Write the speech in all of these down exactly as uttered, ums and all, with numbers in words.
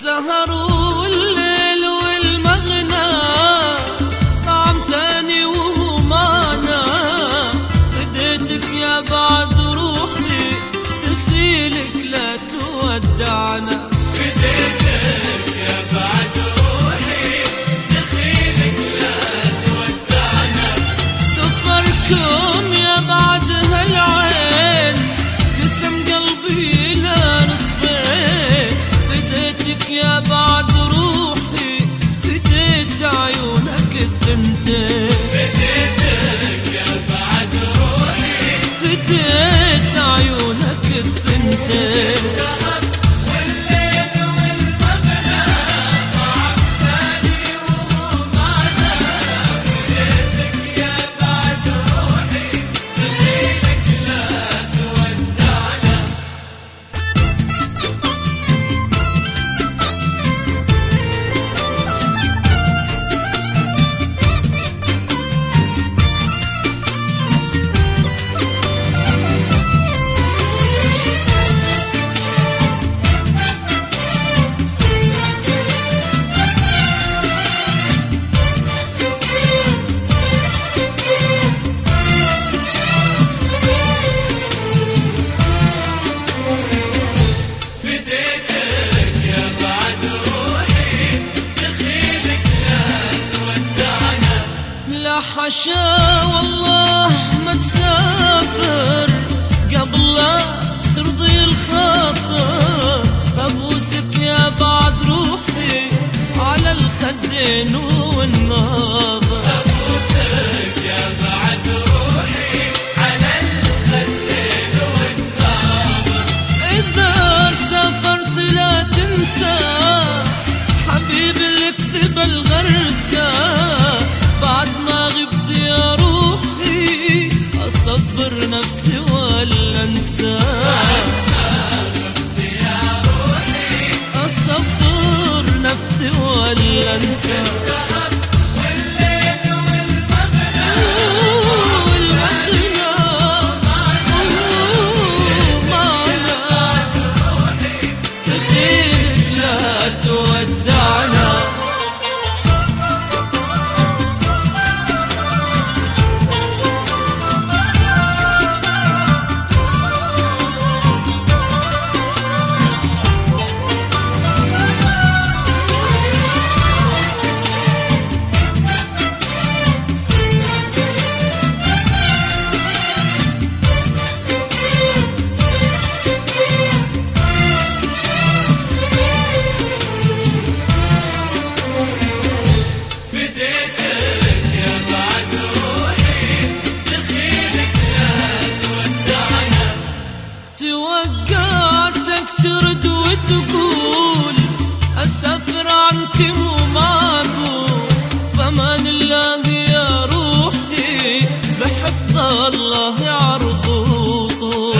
السهر والليل والمغنى طعم ثاني وهو معنا. فديتك يا بعد روحي دخيلك لا تودعنا. فديتك يا بعد روحي دخيلك لا تودعنا. سفركم يا بعد هالعين قسم قلبي لا نصفين. فديتك يا بعد روحي فديت عيونك الثنتين. فديتك يا بعد روحي فديت عيونك الثنتين. السهر والليل والمغنى طعم ثاني وهو معنا. فديتك يا بعد روحي دخيلك لا تودعنا. فديتك يا بعد روحي دخيلك لا تودعنا. لا حشا والله ما تسافر قبل لا ترضي الخاطر. ابوسك يا بعد روحي على الخدين والناظر. أبوسك يا بعد روحي على الخدين والناظر. إذا سافرت لا تنسى حبيب الكذب الغرسة. بعد ما غبت يا روحي أصبر نفسي ولا أنسى. يا روحي أصبر نفسي ولا أنسى. السهر والليل والمغنى والمغنى معنا روحي دخيلك لا تودعنا. فديتك يا بعد روحي دخيلك لا تودعنا. توقعتك ترد وتقول أسافر عنك مو معقول. فمان الله يا روحي بحفظ الله عرض وطول.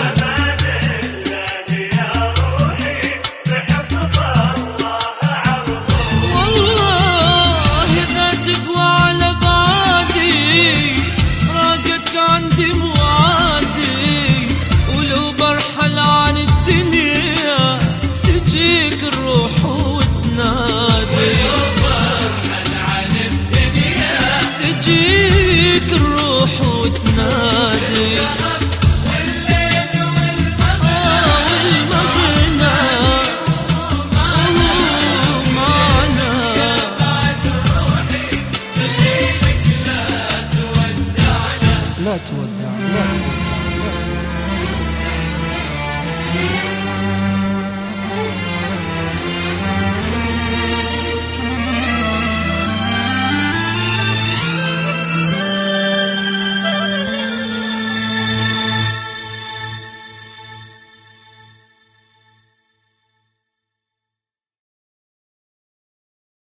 والله ذاتك وعلى بعادي فراقك عندي مو عادي. ولو برحل عن الدنيا تجيك الروح وتنادي. برحل عن الدنيا تجيك الروح وتنادي.